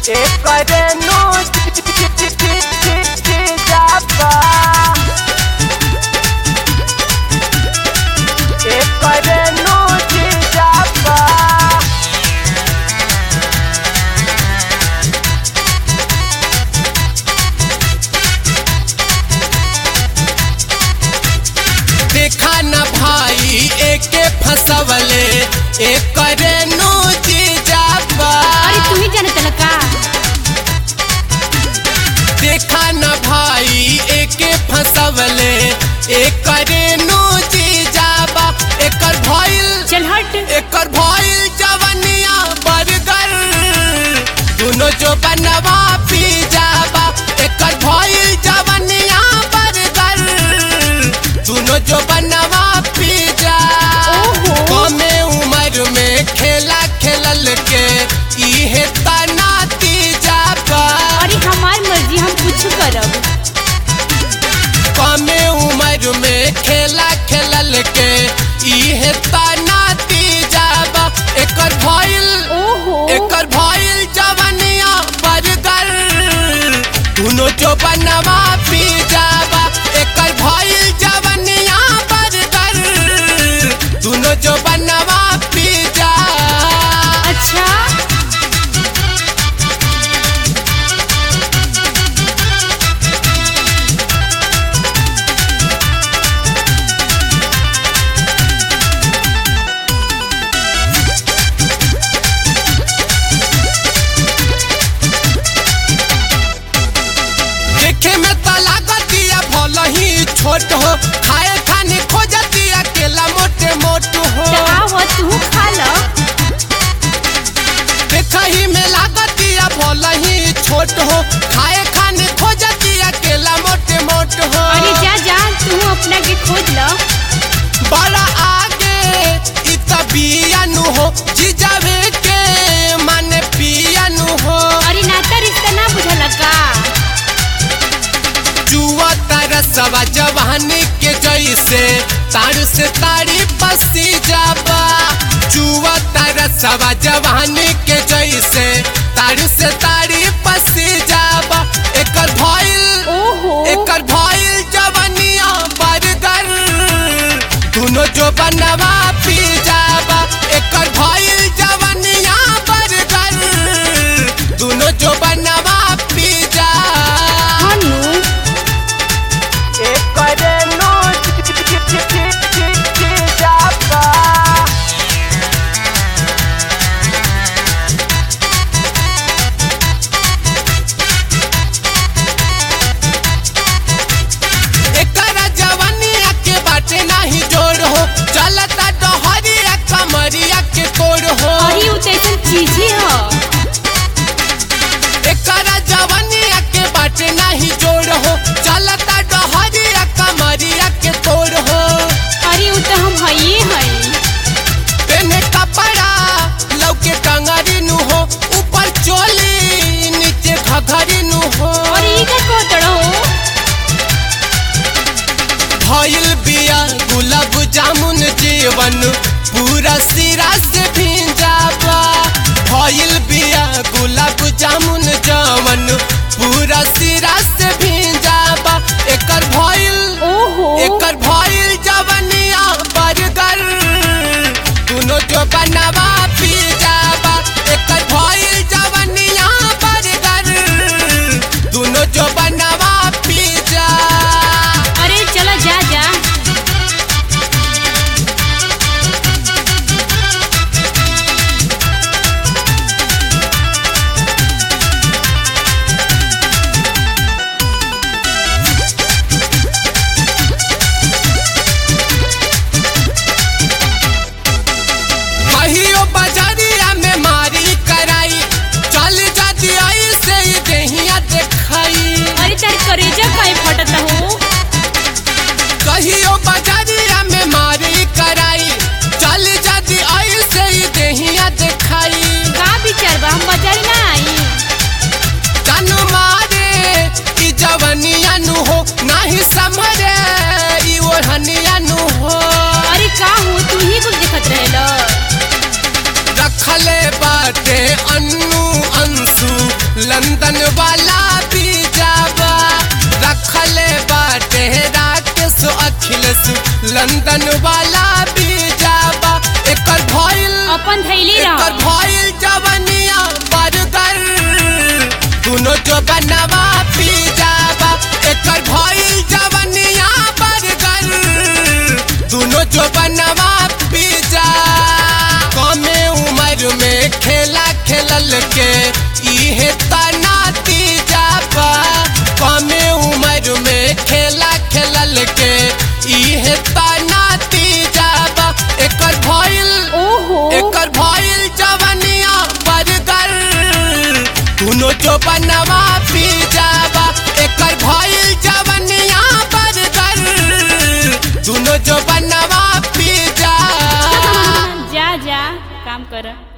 एकरे नु जाबा एकरे नु जाबा देखा न भाई एके फसवले एकरे नु जाबा। अरे तू ही जानत न का देखा न भाई एके फसवले एकरे नु जाबा। एकर भइल चल हट एकर भइल जवनिया बर्गर दुनो जो बनवा पी जाबा। एकर भइल जवनिया बर्गर दुनो जो बनवा पी जा। ओहो। कमे उम्र में खेला खेलल के इहे तनाती जाबा। अरे हमार मर्जी हम कुछ करब। कमे उम्र में खेला खेलल के इहे तनाती जाबा। एकर भइल ओहो एकर भइल जवनिया बर्गर दुनो जो बनवा पी जाबा। एकर भइल जवनिया बर्गर दुनो जो बनवा पी जा। अच्छा देखे में तो लागतिया भल ही छोट हो खाए खाने खोजतिया केला मोटे मोट हो। तो आव तू खा ल। देखही में लागतिया भल ही छोट हो खाए खाने खोजतिया केला मोटे मोट हो। अरे जा जा तू अपना के खोज ल। बड़ा आगे इ त बियानु हो जिजावे के माने पियानु हो। अरे नाता रिश्ता ना बुझल का जुआ तरसवा जवानी के जैसे तार से तारी पसी जाबा। जुआ तरसवा जवानी के जैसे तार से तारी पसी जाबा। एकर भइल ओहो एकर भइल जवनिया बर्गर दुनो जो बनवा पी जाबा। एकर भइल जवनिया बर्गर दुनो जो बनवा पी जा। हनु एकरे नु जाबा एकरा जवनिया के बाटे नाही जोड़ हो चलता डहरिया कमरिया के कोड़ हो। अरे उ तैसन चीज ही ह। एकरा जवनिया के बाटे नाही जोड़ हो चलता डहरिया कमरिया के कोड़ हो। अरे उ तो हम हइए हई। पेने कपड़ा लौके कंगरी नु हो ऊपर चोली नीचे घघरी नु हो। अरे ई का कोतड़ो भइल बिया गुलाब जामुन जीवन पूरा सिरा से भींजाबा। भइल बिया गुलाब जामुन जवन पूरा सिरा से भींजाबा। एकर भइल ओहो एकर भइल जवनिया बर्गर दुनो जो बनवा पी जाबा। एकर भइल जवनिया बर्गर दुनो जो बनवा पी जा। अरे चला जा जा कहियो बजरिया लंदन वाला बीजाबा रखले बाटे राकेश अखिलेश लंदन वाला बीजाबा एकर भइल अपन थैली एकर रहो भइल जवनिया बर्गर दुनो जो बनवा बीजाबा एकर भइल जवनिया बर्गर दुनो जो बनवा बीजा कमे उम्र में खेला खेलल के इहे तनाती जाबा कमे उम्र में खेला खेलल के इहे तनाती जाबा एकर भइल जवनिया बर्गर दुनो जो बनवा पी जाबा एकर भइल जवनिया बर्गर दुनो जो बनवा पी जा जा जा काम कर